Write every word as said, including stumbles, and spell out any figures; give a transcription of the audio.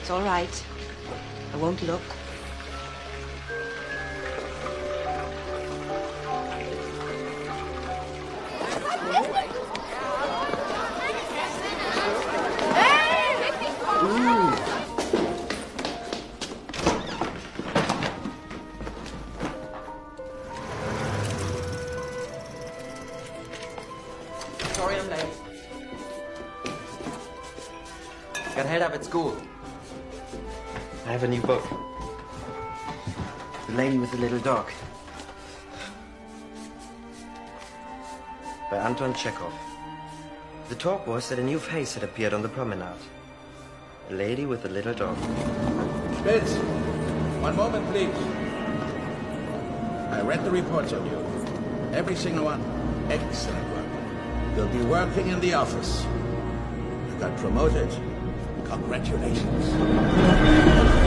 It's all right. I won't look. Sorry I'm late. Got held up at school. I have a new book. The Lady with the Little Dog. By Anton Chekhov. The talk was that a new face had appeared on the promenade. A lady with a little dog. Spitz, one moment, please. I read the reports on you. Every single one. Excellent work. You'll be working in the office. You got promoted. Congratulations.